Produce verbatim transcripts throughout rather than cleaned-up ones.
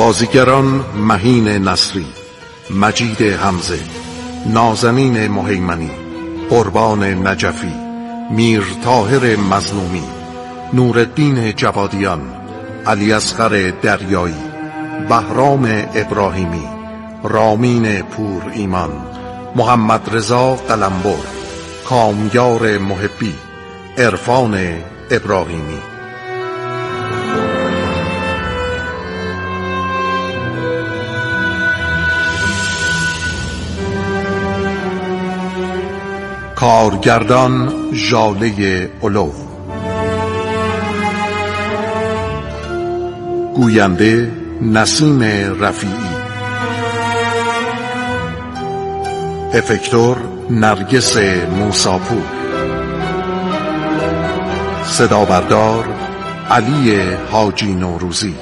بازیگران مهین نصری، مجید حمزه، نازنین مهیمنی، قربان نجفی، میر طاهر مظلومی، نورالدین جوادیان، علی اصغر دریایی، بهرام ابراهیمی، رامین پور ایمان، محمد رضا قلمبر، کامیار محبی، عرفان ابراهیمی. کارگردان ژاله اولو، گوینده نسیم رفیعی، افکتور نرگس موساپور، صدا بردار علی حاجی نوروزی،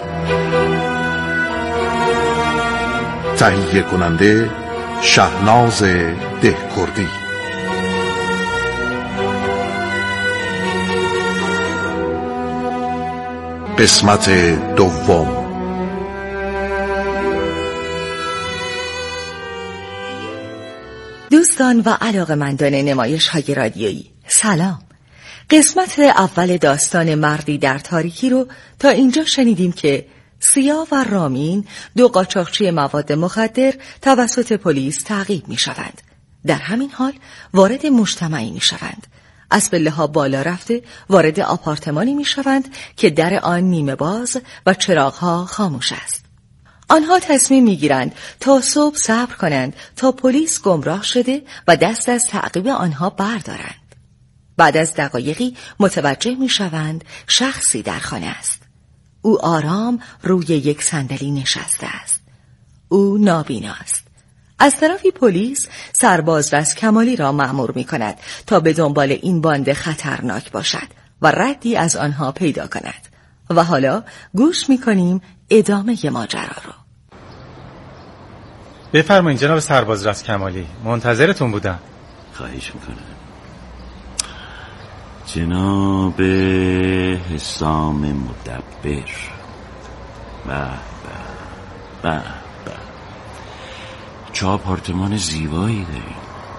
تهیه کننده شهناز دهکردی. قسمت دوم. دوستان و علاقه‌مندان نمایش‌های رادیویی، سلام. قسمت اول داستان مردی در تاریکی رو تا اینجا شنیدیم که سیا و رامین، دو قاچاقچی مواد مخدر، توسط پلیس تعقیب می‌شوند. در همین حال وارد مجتمعی می‌شوند. از پله‌ها بالا رفته وارد آپارتمانی می‌شوند که در آن نیمه باز و چراغ‌ها خاموش است. آنها تصمیم می‌گیرند تا صبح صبر کنند تا پلیس گمراه شده و دست از تعقیب آنها بردارند. بعد از دقایقی متوجه می‌شوند شخصی در خانه است. او آرام روی یک صندلی نشسته است. او نابینا است. از طرفی پلیس سرباز رس کمالی را مأمور می کند تا به دنبال این باند خطرناک باشد و ردی از آنها پیدا کند. و حالا گوش می کنیم ادامه ماجرا رو. بفرمایید جناب سرباز رس کمالی، منتظرتون بودم. خواهش میکنم. جناب حسام مدبر. به به به چه آپارتمان زیبایی داریم.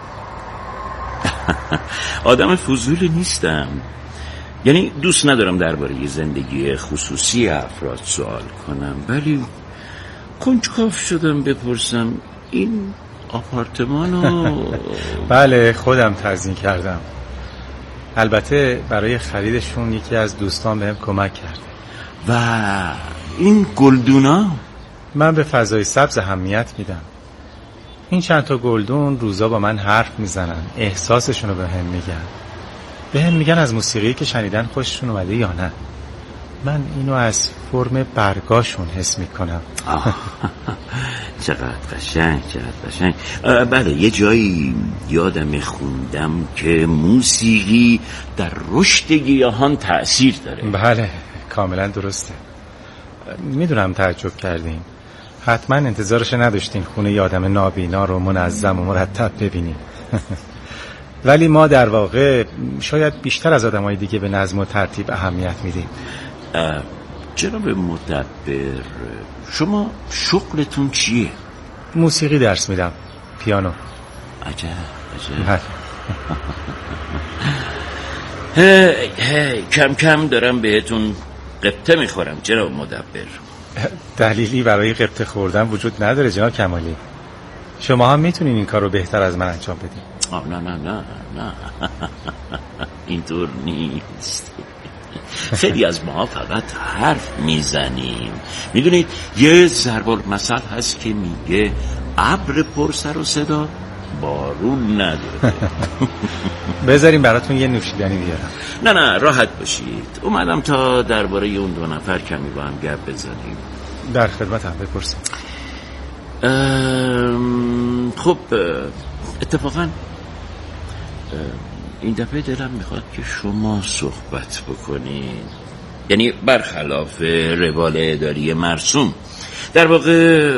آدم فضولی نیستم، یعنی دوست ندارم درباره زندگی خصوصی افراد سوال کنم، ولی کنجکاو شدم بپرسم این آپارتمانو. بله خودم تزیین کردم، البته برای خریدشون یکی از دوستان بهم کمک کرده. و این گلدونا؟ من به فضای سبز اهمیت میدم. این چند تا گلدون روزا با من حرف میزنن، احساسشونو به هم میگن، به هم میگن از موسیقی که شنیدن خوششون اومده یا نه. من اینو از فرم برگاشون حس میکنم. چقدر قشنگ، چقدر قشنگ. بله یه جایی یادم خوندم که موسیقی در رشد گیاهان تأثیر داره. بله کاملا درسته. میدونم تعجب کردیم، حتما انتظارش نداشتین خونه یه آدم نابینا رو منظم و مرتب ببینیم. ولی ما در واقع شاید بیشتر از آدمای دیگه به نظم و ترتیب اهمیت میدیم. جناب مدبر، شما شغلتون چیه؟ موسیقی درس میدم، پیانو. عجب عجب. هی هی کم کم دارم بهتون قبطه میخورم جناب مدبر. دلیلی برای قبطه خوردن وجود نداره جناب کمالی. شما هم میتونین این کار رو بهتر از من انجام بدین. آه نه نه نه نه اینطور نیست. خیلی از ما فقط حرف میزنیم. میدونید یه ضرب المثل هست که میگه ابر پر سر و صدا بارون نداره. بذاریم براتون یه نوشیدنی بیارم. نه نه راحت باشید، اومدم تا درباره اون دو نفر کمی با هم گپ بزنیم. در خدمتم، بپرسید. خب اتفاقا این دفعه دلم میخواد که شما صحبت بکنید، یعنی برخلاف روال اداری مرسوم. در واقع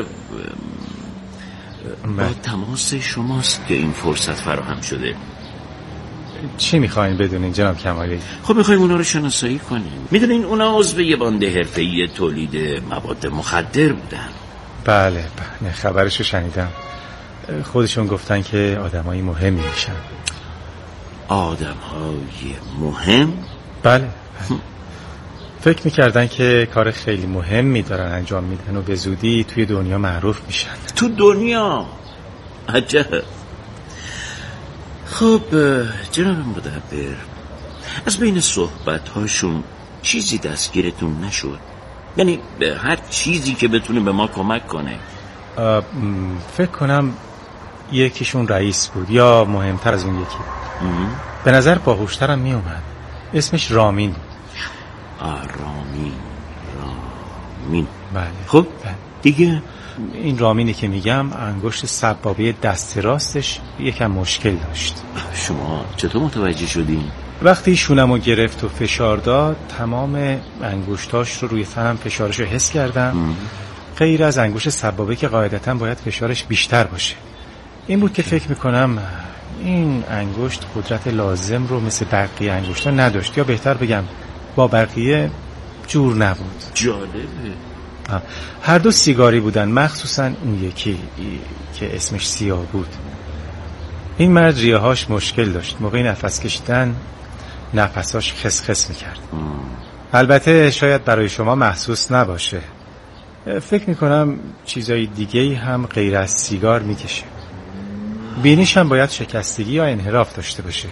با تماس شماست که این فرصت فراهم شده. چی میخواین بدونین جناب کمالی؟ خب میخوایم اونا رو شناسایی کنیم. میدونین اونا عضو یه باند حرفه‌ای تولید مواد مخدر بودن. بله بله خبرشو شنیدم. خودشون گفتن که آدمای مهمی میشن. آدمای مهم؟ بله, بله. فکر میکردن که کار خیلی مهمی دارن انجام میدن و به زودی توی دنیا معروف میشن. تو دنیا؟ عجب. خب جناب مدبر، از بین صحبت هاشون چیزی دستگیرتون نشد؟ یعنی هر چیزی که بتونه به ما کمک کنه. فکر کنم یکیشون رئیس بود یا مهمتر از اون یکی. به نظر باهوشترم می اومد. اسمش رامین بود. آه رامین رامین بله. خب دیگه این رامینی که میگم انگشت سبابه دست راستش یکم مشکل داشت. شما چطور متوجه شدین؟ وقتی شونمو گرفت و فشار داد تمام انگشتاش رو روی تنم فشارش رو حس کردم. غیر از انگشت سبابه که قاعدتا باید فشارش بیشتر باشه. این بود که فکر میکنم این انگشت قدرت لازم رو مثل بقیه انگشتا نداشت، یا بهتر بگم با بقیه جور نبود. جالبه. هر دو سیگاری بودن، مخصوصا اون یکی که اسمش سیاه بود. این مرد ریه‌هاش مشکل داشت. موقع نفس کشیدن نفساش خس خس میکرد. البته شاید برای شما محسوس نباشه. فکر میکنم چیزای دیگه‌ای هم غیر از سیگار میکشه. بینیش هم باید شکستگی یا انحراف داشته باشه.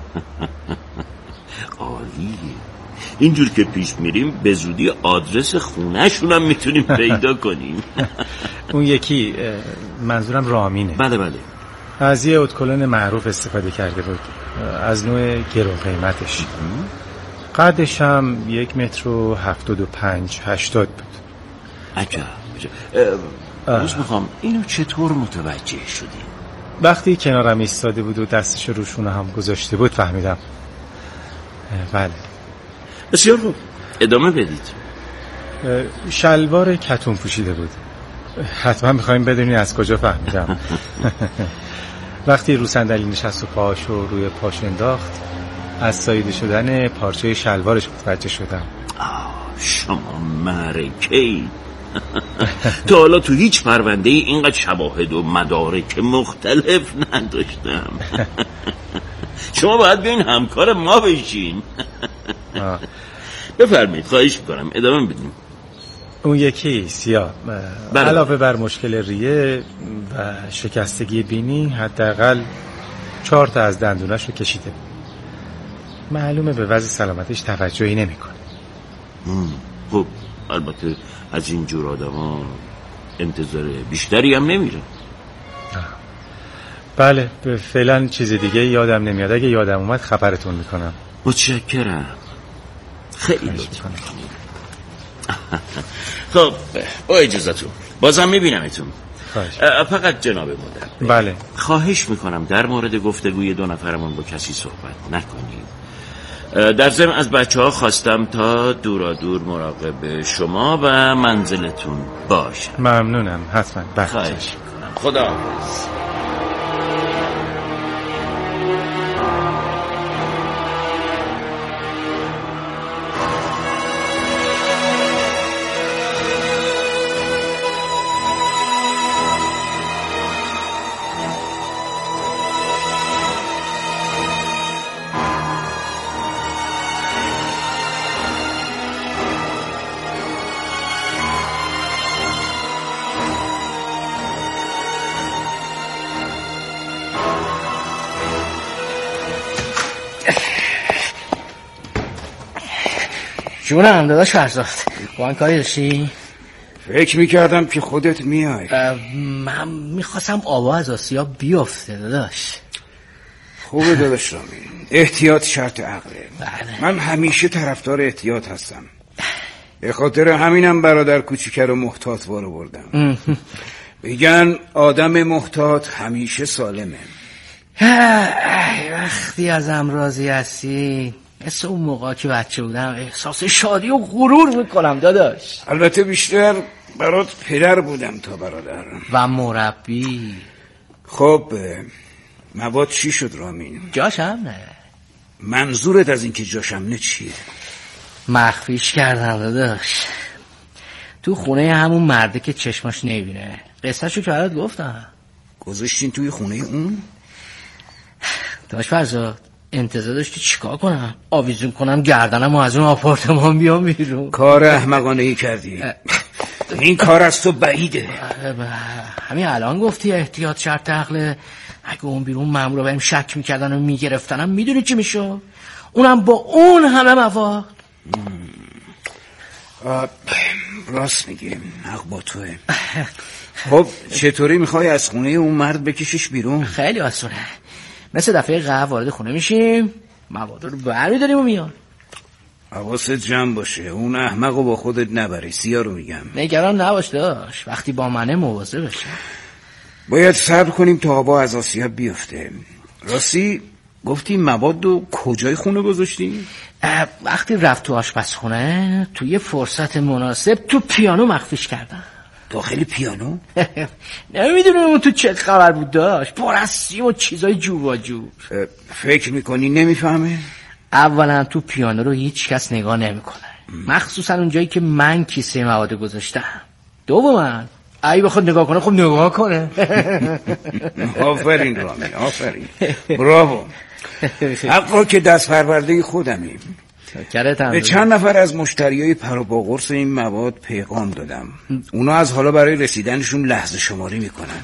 عالی. اینجور که پیش میریم به زودی آدرس خونه‌شون هم میتونیم پیدا کنیم. اون یکی منظورم رامینه. بله بله. از یه ادکلون معروف استفاده کرده بود، از نوع گرون قیمتش. قدش هم یک متر و هفتاد و پنج هشتاد بود. عجب عجب. روز میخوام اینو چطور متوجه شدی؟ وقتی کنارم ایستاده بود و دستش روشونه هم گذاشته بود فهمیدم. بله. بسیار خوب، ادامه بدید. شلوار کتون پوشیده بود. حتما میخوایم بدونی از کجا فهمیدم. وقتی رو صندلی نشست و پاشو روی پاش انداخت از ساییده شدن پارچه شلوارش متوجه شدم. آه شما معرکه‌ای. تا حالا تو هیچ پرونده ای اینقدر شواهد و مدارک مختلف نداشتم. شما باید بیاین همکار ما بشین. بفرمایید، خواهش میکنم ادامه بدیم. اون یکی سیاه علاوه بر مشکل ریه و شکستگی بینی حداقل چهار تا از دندوناش رو کشیده. معلومه به وضع سلامتش توجهی نمیکنه. خب البته از این جور آدما انتظار بیشتری هم نمیره. بله فعلا چیز دیگه یادم نمیاد. اگه یادم اومد خبرتون میکنم. متشکرم، خیلی لطف میکنید. خب با اجازهتون بازم میبینمتون. فقط جناب مدبر، بله خواهش میکنم در مورد گفتگوی دو نفرمون با کسی صحبت نکنید. در ضمن از بچه ها خواستم تا دورا دور مراقب شما و منزلتون باشن. ممنونم، حتما. خواهش میکنم. خدا حافظ. جونم داداش فرزاد، با این کاری داشتی؟ فکر میکردم که خودت میای. من میخواستم آوا از آسیا بیافته داداش. خوبه داداش رامین، احتیاط شرط عقله. بله. من همیشه طرفدار احتیاط هستم. به خاطر همینم برادر کوچیک رو محتاط وارو بردم. میگن آدم محتاط همیشه سالمه. وقتی از امراضی هستی مثل اون موقع که بچه بودم احساس شادی و غرور میکنم داداش. البته بیشتر برات پدر بودم تا برادر و مربی. خب مواد چی شد رامین؟ جاش هم نه. منظورت از این که جاشم نه چیه؟ مخفیش کردم داداش، تو خونه همون مرده که چشماش نمیبینه. قصهشو که برات گفتم. گذاشتین توی خونه اون؟ داش فرزاد انتظار داشتی چیکار کنم؟ آویزون کنم گردنم و از اون آپارتمان بیام بیرون؟ کار احمقانه ای کردی. این کار از تو بعیده. همین الان گفتی احتیاط شرط عقله. اگه اون بیرون مامورا بهم شک میکردن و میگرفتنم میدونی چی میشد؟ اونم با اون همه مواد. راست میگی، حق با توه. خب چطوری میخوای از خونه اون مرد بکشیش بیرون؟ خیلی آسونه، مثل دفعه قبل وارد خونه میشیم، مواد رو برمیداریم و میان. حواست جمع باشه، اون احمقو با خودت نبری. سیا رو میگم. نگران نباش داش، وقتی با منه مواظب بشه. باید صبر کنیم تا هوا از آسیاب بیفته. راستی گفتی مواد رو کجای خونه گذاشتی؟ وقتی رفت تو آشپزخونه، تو یه فرصت مناسب تو پیانو مخفیش کردم. داخل پیانو؟ نمیدونم اون تو چه خبر بود داشت، پر از سیم و چیزای جو و جو. فکر میکنی نمیفهمه؟ اولا تو پیانو رو هیچ کس نگاه نمیکنه، مخصوصا اون جایی که من کیسه مواد گذاشتم. دوما ای بخواد نگاه کنه، خب نگاه کنه. آفرین رامی، آفرین، براو. حقا که دست پرورده خودمیم. به چند نفر از مشتریای پر و با قرص این مواد پیغام دادم. اونا از حالا برای رسیدنشون لحظه شماری میکنن.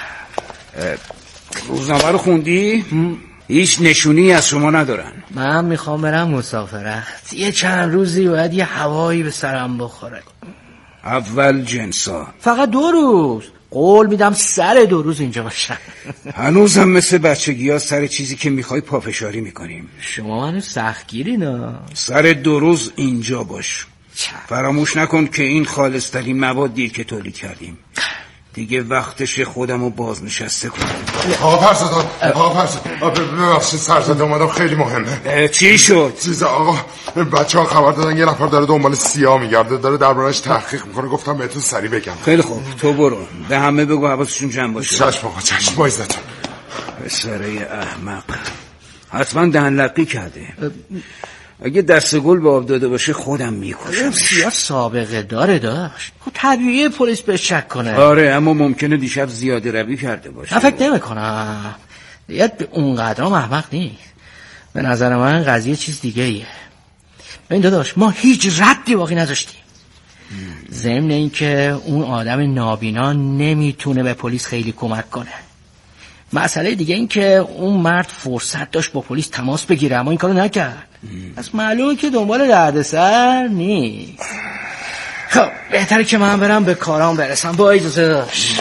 روزنامه رو خوندی؟ هیچ نشونی از شما ندارن. من میخوام برم مسافرت، یه چند روزی باید یه هوایی به سرم بخوره. اول جنسا فقط دو روز، قول میدم سر دو روز اینجا باشم. هنوزم مثل بچگی ها سر چیزی که میخوای پافشاری میکنیم. شما منو سختگیری نه. سر دو روز اینجا باش. فراموش نکن که این خالصترین موادیه که تولید کردیم. دیگه وقتش خودم رو بازنشسته کنم. آقا فرزاد، آقا فرزاد ببخشید سرزده اومدم، خیلی مهمه. چی شد؟ چیز آقا، بچه ها خبر دادن یه نفر داره دنبال سیاه میگرده، داره دربارش تحقیق میکنه، گفتم بهتون سریع بگم. خیلی خوب، تو برو به همه بگو حواسشون جمع باشه. چشم آقا، چشم، با عزتون. پسره احمق حتما دهنلقی کرده. اگه دست گل به آب داده باشه خودم میکشم. سیاه سابقه داره داشت، خب طبیعیه پلیس به شک کنه. آره، اما ممکنه دیشب زیاده روی کرده باشه. من فکر نمی کنم دیت به اونقدر احمق نیست. به نظر من قضیه چیز دیگه ایه. این داداش ما هیچ ردی باقی نذاشتیم. ضمن این که اون آدم نابینا نمیتونه به پلیس خیلی کمک کنه. مسئله دیگه این که اون مرد فرصت داشت با پلیس تماس بگیره، اما این کارو نکرد. پس معلومه که دنبال دردسر نیست. خب بهتره که من برم به کارام برسم. با اجازه داشت.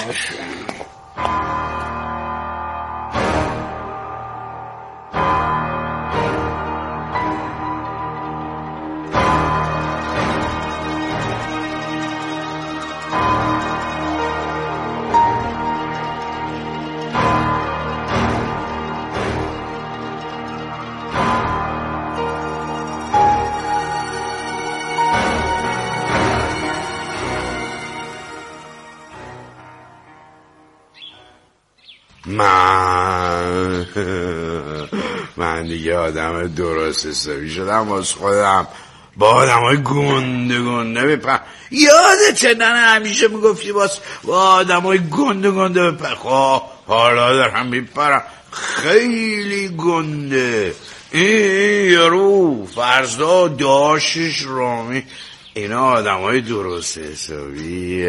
من من دیگه آدم درست حسابی شدم واسه خودم، با آدم های گنده گنده بپرم. یادته نه همیشه میگفتی باز با آدم های گنده گنده بپرم. خب حالا دارم میپرم، خیلی گنده. این یارو فرزا داشتش رامی، اینا آدم های درست حسابی.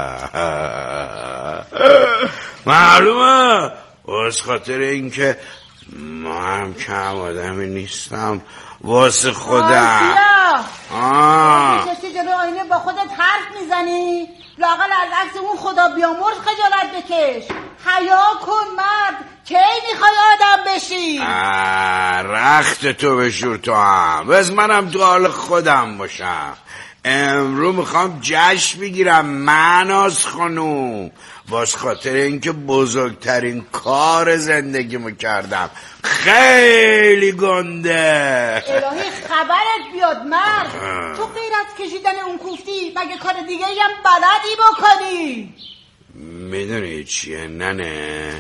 معلومه واسه خاطر اینکه من کم آدمی نیستم، واسه خودم. آه کسی جلو آینه با خودت حرف میزنی؟ لااقل از عکس اون خدا بیامرز خجالت بکش. حیا کن مرد، کی میخوای آدم بشی؟ رخت تو بشور تو هم، بس منم تو حال خودم باشم. امرو میخوام جشن بگیرم مناز خانوم، واسه خاطر اینکه بزرگترین کار زندگیمو کردم. خیلی گنده. الهی خبرت بیاد مرد، تو غیر از کشیدن اون کوفتی مگه کار دیگه هم بلدی بکنی؟ میدونی چیه ننه؟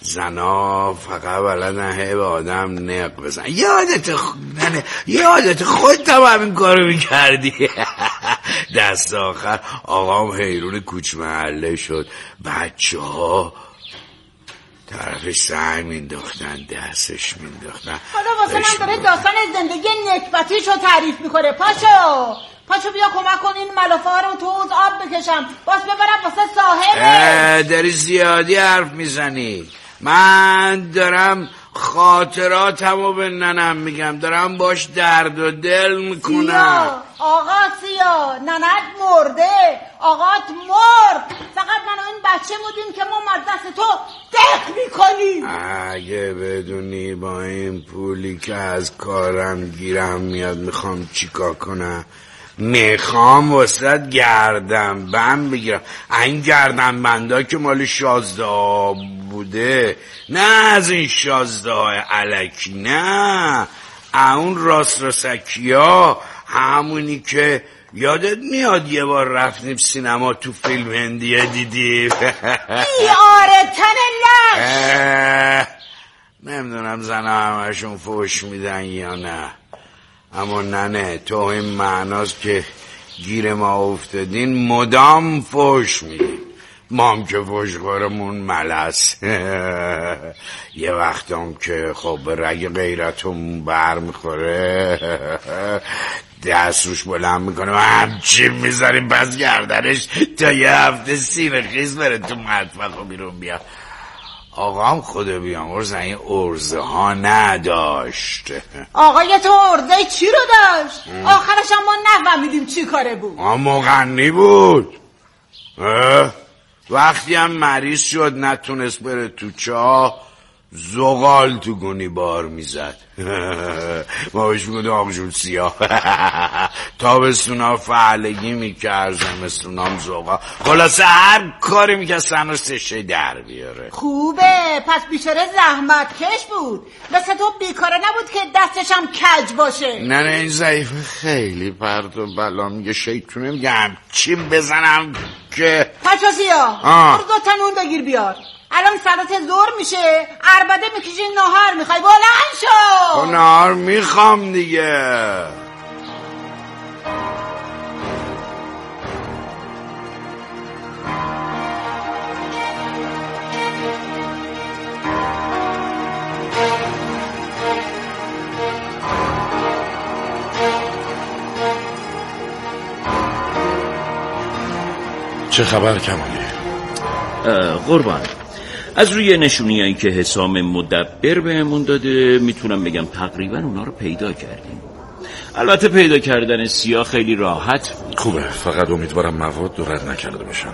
زنا فقط بلدن هی به آدم نق بزن. یادت خ... نه یادت خودت هم همین کارو میکردی. دست آخر آقام حیرون کوچ محله شد، بچه ها طرفش سعی مینداختن، دستش مینداختن. حالا واسه من داره داستان زندگی نکبتیشو تعریف میکنه. پاشو پاشو بیا کمک کن این ملافه ها رو تو حوض آب بکشم، باز ببرم واسه صاحبه. داری زیادی حرف میزنی. من دارم خاطراتمو به ننم میگم، دارم باش درد و دل میکنم. سیا آقا سیا، ننت مرده، آقات مرد، فقط من و این بچه بودیم که ما مدرسه تو دق میکنیم. اگه بدونی با این پولی که از کارم گیرم میاد میخوام چیکار کنم، میخوام وسط گردن بند بگیرم. این گردن بنده که مال شازده ها بوده، نه از این شازده های علکی، نه اون راست راسکی ها، همونی که یادت میاد یه بار رفتیم سینما تو فیلم هندیه دیدیم. آره تن لش. نمیدونم زن همشون فوش میدن یا نه، اما نه تو این معناست که گیر ما افتادین مدام فوش میدین. ما هم که فوش خورمون ملس. یه وقت هم که خب به رگ غیرتون بر میخوره دست روش بلند میکنه و همچی میذاریم پس گردنش تا یه هفته سینه خیز بره تو مطبخ و بیرون بیا. آقام خدا بیامرز این ارزه ها نداشت. آقای تو ارزه چی رو داشت؟ آخرش هم ما نفهمیدیم چی کاره بود. آم مغنی بود. وقتی هم مریض شد نتونست بره تو چاه، زغال تو گونی بار میزد. ما بهش میگودیم آقشون سیاه. تابستونا فعلگی میکرد، زمستونام زغال. خلاصه هر کاری میکرد سن و سشه در بیاره. خوبه، پس بیچاره زحمت کش بود، مثل تو بیکاره نبود که دستش هم کج باشه. نه نه این ضعیفه خیلی پرد و بلا میگه، شیطونه میگه همچی بزنم که پچا سیاه برو دو تا نون بگیر بیار، الان ساعت زور میشه، عربده میکشی نهار میخوای، بلند شو. نهار میخوام دیگه. چه خبر کمالی؟ قربان، از روی نشونیایی که حسام مدبر بهمون داده میتونم بگم تقریبا اونا رو پیدا کردیم. البته پیدا کردن سیاه خیلی راحت بود. خوبه، فقط امیدوارم مواد رو رد نکرده باشن.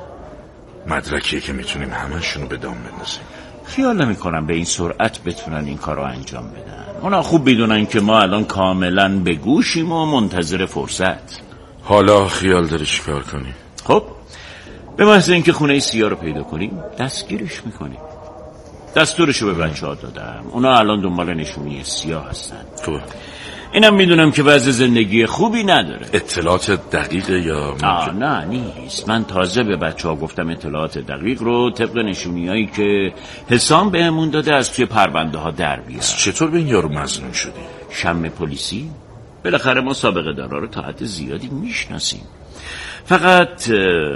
مدرکیه که میتونیم همه‌شونو به دام بندازیم. خیال نمی کنم به این سرعت بتونن این کار رو انجام بدن. اونا خوب بدونن که ما الان کاملا به گوشیم و منتظر فرصت. حالا خیال داری چیکار کنی؟ خب به محض اینکه خونه سیاه رو پیدا کنیم دستگیرش میکنیم. دستورشو به بچه ها دادم، اونا الان دنبال نشونی سیاه هستن. خوبه. اینم میدونم که وضع زندگی خوبی نداره. اطلاعات دقیقه یا آه نه نیست. من تازه به بچه ها گفتم اطلاعات دقیق رو طبق نشونی هایی که حسام بهمون داده از توی پرونده ها در بیار. چطور به این یارو مظنون شدی؟ شم پلیسی؟ بالاخره ما سابقه دارا رو تا حد زیادی میشناسیم. فقط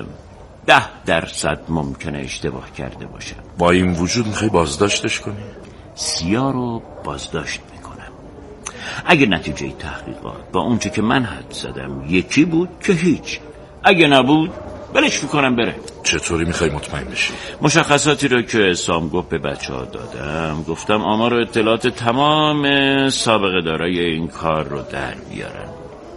ده درصد ممکنه اشتباه کرده باشه. با این وجود میخوای بازداشتش کنی؟ سیاه رو بازداشت میکنم. اگه نتیجه تحقیقات با اونچه که من حد زدم یکی بود که هیچ، اگه نبود بلش میکنم بره. چطوری میخوای مطمئن بشی؟ مشخصاتی رو که سام گفت به بچه ها دادم، گفتم آمار و اطلاعات تمام سابقه دارای این کار رو در بیارن.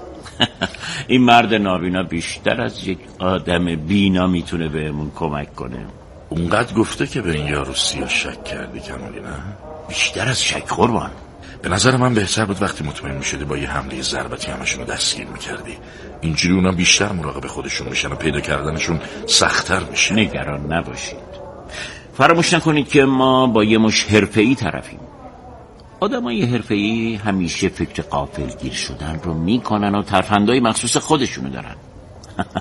این مرد نابینا بیشتر از یک آدم بینا میتونه بهمون کمک کنه. اونقدر گفته که به این یارو سیاه شک کردی کمالی نه؟ بیشتر از شک قربان. به نظر من بهتر بود وقتی مطمئن میشدی با یه حمله ضربتی همشون رو دستگیر میکردی. اینجوری اونا بیشتر مراقب خودشون میشن و پیدا کردنشون سخت‌تر میشه. نگران نباشید، فراموش نکنید که ما با یه مش حرفه‌ای طرفیم. آدمای حرفه‌ای همیشه فکر غافلگیر شدن رو میکنن و ترفندهای مخصوص خودشونو دارن.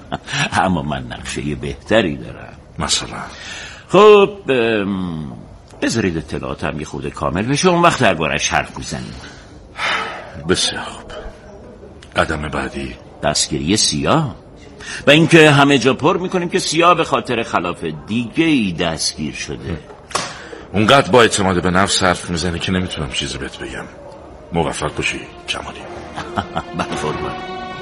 اما من نقشه بهتری دارم. مثلا؟ خب بذارید اطلاعاتم یه خود کامل بشه، اون وقت درباره‌اش حرف میزنیم. بسیار خوب. قدم بعدی دستگیری سیاه و اینکه همه جا پر میکنیم که سیاه به خاطر خلاف دیگه ای دستگیر شده. اونقدر با اعتماد به نفس حرف میزنه که نمیتونم چیزی بهت بگم. موفق باشی کمالی. بله فرمان.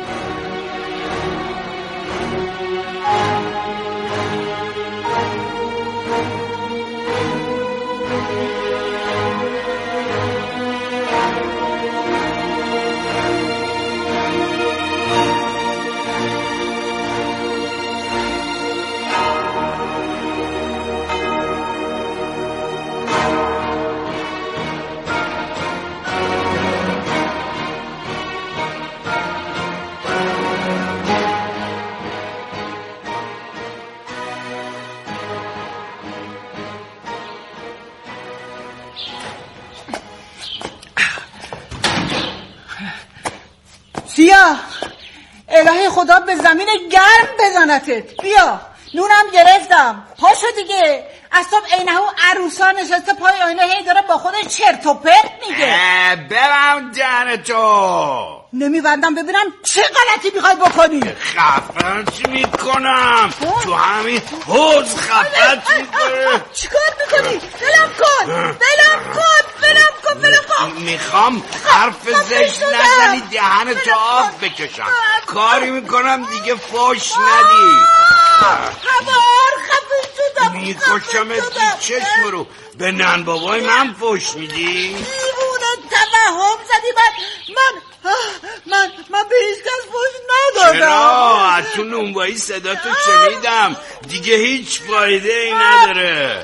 سیاه، الهی خدا به زمین گرم بزنتت. بیا نونم گرفتم، پاشو دیگه. از صبح عینه اون عروسا نشسته پای آینه هی داره با خودش چرت و پرت میگه. ببند دهنتو. نمیبندم ببینم چه غلطی میخوای بکنی. خفت میکنم تو همین حوض خفت میکنم. چیکار میکنی؟ ولم کن ولم کن ولم کن ولم کن. میخوام حرف زشت نزنی دهنتو آب بکشم. کاری میکنم دیگه فوش ندی. خبر خفه شدم. میکشم از چشم رو. به نن بابای من فوش میدی؟ دیوونه توهم زدی. من من من من به هیچ کس فوش ندادم. چرا؟ از تو نونوایی صدا تو شنیدم. دیگه هیچ فایده ای نداره.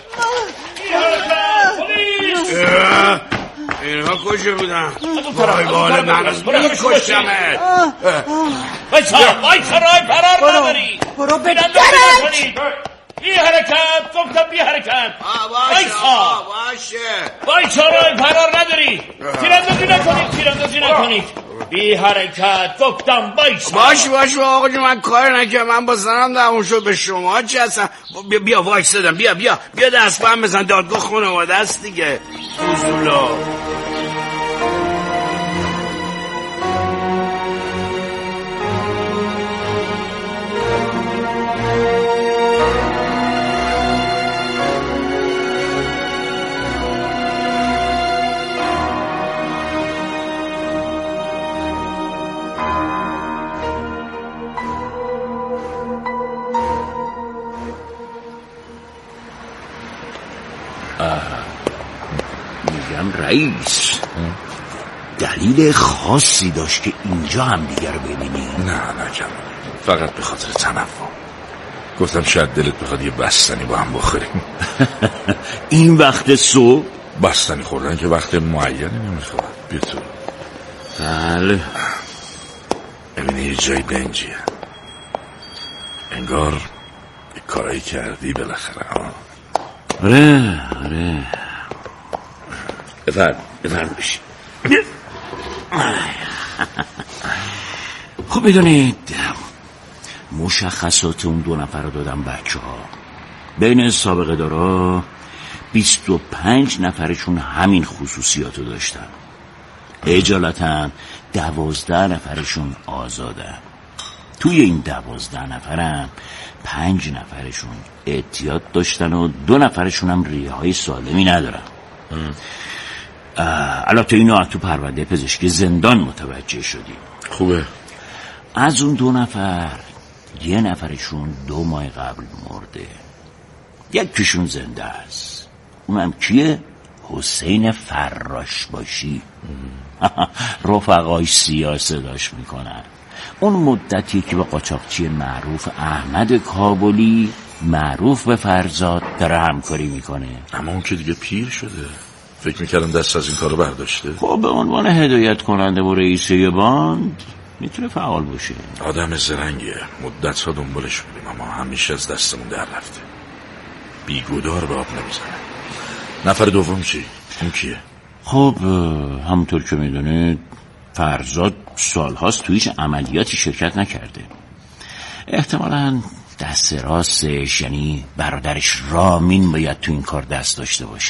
اینها کجا بودن؟ وای بال من از میکشمت. بایسا بایسا رای فرار نداری. برو به درک. بی حرکت گفتم بی حرکت. بایسا باشه بایسا رای فرار نداری. تیراندازی نکنید تیراندازی نکنید. بی حرکت گفتم بایسا. باش باش آقا جو من کار نکنم. من با زنم دمون شد. به شما چی هستم؟ بیا بیا وایسادم. بیا بیا بیا دست بهم بزن. دادگاه خانواده است دیگه. فضولا میگم رئیس دلیل خاصی داشت که اینجا هم دیگر رو ببینی؟ نه نه کمال، فقط به خاطر تنوع. گفتم شاید دلت بخواد یه بستنی با هم بخوریم. این وقت صبح بستنی خوردن که وقت معینی نمیخواد. بیا تو. بله ببینی یه جای بنجیه، انگار یه کارایی کردی بالاخره. آره آره بفرم بفرم بشی. خب بدونید مشخصات اون دو نفر رو دادم بچه ها. بین سابقه دارا بیست و پنج نفرشون همین خصوصیات رو داشتن. اجالتا دوازده نفرشون آزادن. توی این دوازده نفرم پنج نفرشون اعتیاد داشتن و دو نفرشون هم ریه های سالمی ندارن. البته اینو تو پرونده پزشکی زندان متوجه شدیم. خوبه. از اون دو نفر یه نفرشون دو ماه قبل مرده، یکیشون زنده است. اونم کیه؟ حسین فراش باشی. رفقای سیاه صداش میکنن. اون مدتی که با قاچاقچی معروف احمد کابلی معروف به فرزاد داره همکاری میکنه. اما اون که دیگه پیر شده. فکر میکردم دست از این کارو برداشته. خب به عنوان هدایت کننده و رئیس یه باند میتونه فعال باشه. آدم زرنگیه. مدت ها دنبالش بودیم اما همیشه از دستمون در رفته. بیگودار به آب نمیزنه. نفر دوم چی؟ اون کیه؟ خب همونطور که میدونید فرزاد سالهاست تویش عملیاتی شرکت نکرده. احتمالاً دست راستش یعنی برادرش رامین باید تو این کار دست داشته باشه.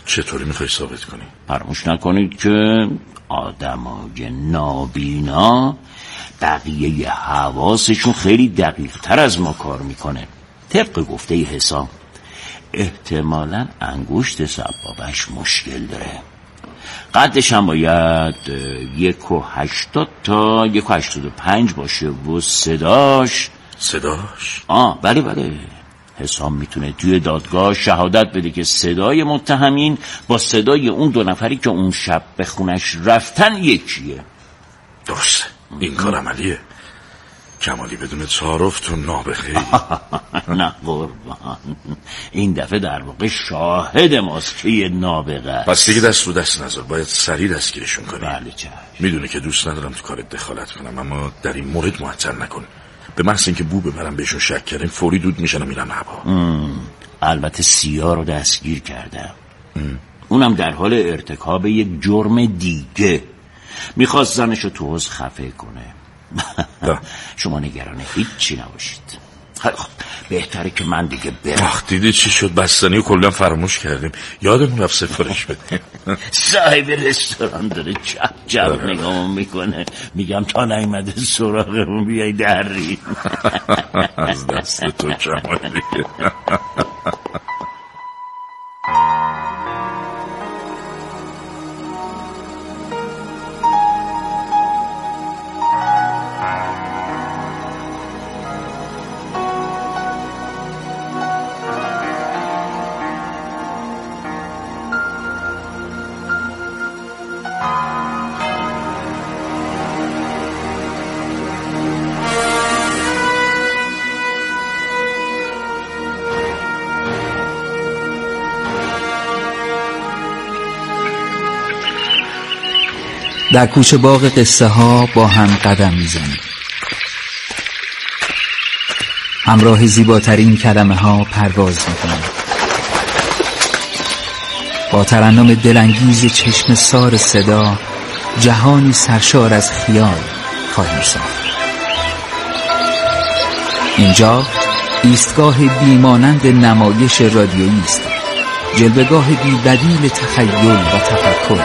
چطوری میخوای ثابت کنی؟ فراموش نکنید که آدمای نابینا بقیه حواسشون خیلی دقیق تر از ما کار میکنه. طبق گفته حسام احتمالاً انگشت سبابش مشکل داره. قدش هم باید یک و هشتاد تا یک و هشتاد و پنج باشه و صداش صداش؟ آه بله بله حسام میتونه توی دادگاه شهادت بده که صدای متهمین با صدای اون دو نفری که اون شب به خونش رفتن یکیه. درسته، این کار عملیه. کمالی بدون تعارف تو نابغه‌ای. نه قربان، این دفعه در واقع شاهد ماست که یه نابغه است. پس دیگه دست رو دست نذار، باید سریع دستگیرشون کنی. بله چشم. میدونه که دوست ندارم تو کارت دخالت کنم، اما در این مورد معطل نکن. به محض اینکه بو ببرم بهشون شک کردیم فوری دود میشن و میرن هوا. البته سیاه رو دستگیر کردم. ام. اونم در حال ارتکاب یک جرم دیگه. میخواست زنشو تو حوض خفه کنه. شما نگران هیچی نباشید. خب بهتره که من دیگه برم. دیدی چی شد؟ بستنی و کلا فراموش کردیم، یادمون رفت سفارش بدیم. صاحب رستوران داره چپ چپ نگامون میکنه. میگم تا نیومده سراغمون بیای دری. از دست تو کمالی. در کوچه باغ قصه ها با هم قدم میزنیم. همراه زیباترین کلمه ها پرواز میکنیم. با ترنم دلانگیز چشم سار صدا جهانی سرشار از خیال خواهیم ساخت. اینجا ایستگاه بیمانند نمایش رادیویی است، جلوه‌گاه بی‌بدیل تخیل و تفکر.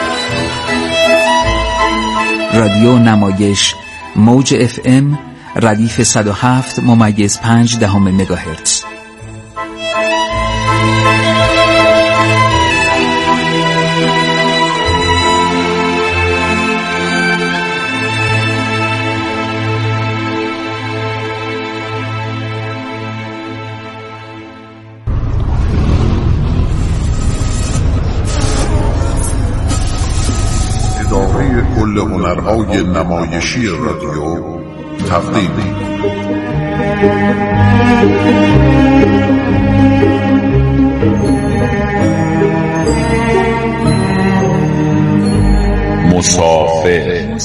رادیو نمایش موج اف ام ردیف صد و هفت ممیز پنج دهم مگاهرتز. کل هنرهای نمایشی رادیو تقدیم مسافر.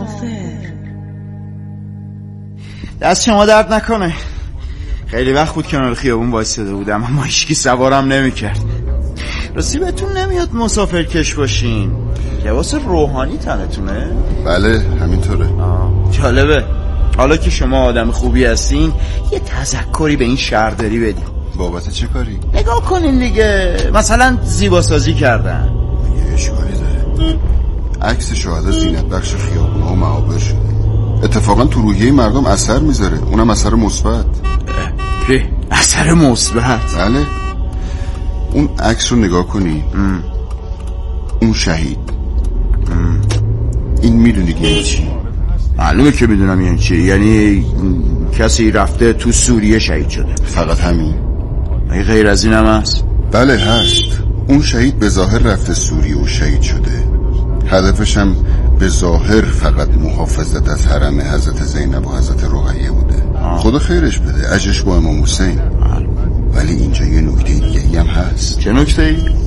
دست شما درد نکنه. خیلی وقت بود کنار خیابون وایساده بودم اما هیچکی سوارم نمیکرد. راستی بهتون نمیاد مسافر کش باشین؟ لباس روحانی تنتونه؟ بله همینطوره. جالبه. حالا که شما آدم خوبی هستین یه تذکری به این شهرداری بدین. بابت چه کاری؟ نگاه کنین دیگه، مثلا زیباسازی کردن. یه اشکالی داره. عکس شهدا زینت بخش خیابون‌ها و معابر شده. اتفاقا تو روحیه مردم اثر میذاره، اونم اثر مثبت. که اثر مثبت؟ بله. اون عکس رو نگاه کنی. ام. اون شهید. ام. این میدونی که یعنی چی؟ معلومه که میدونم یعنی چی. یعنی کسی رفته تو سوریه شهید شده. فقط همین؟ ای غیر از این هم هست؟ بله هست. اون شهید به ظاهر رفته سوریه و شهید شده. هدفش هم به ظاهر فقط محافظت از حرم حضرت زینب و حضرت رقیه بوده. آه. خدا خیرش بده، اجرش با امام حسین. ولی اینجا یه نکته دیگه هم هست. چه نکته ای؟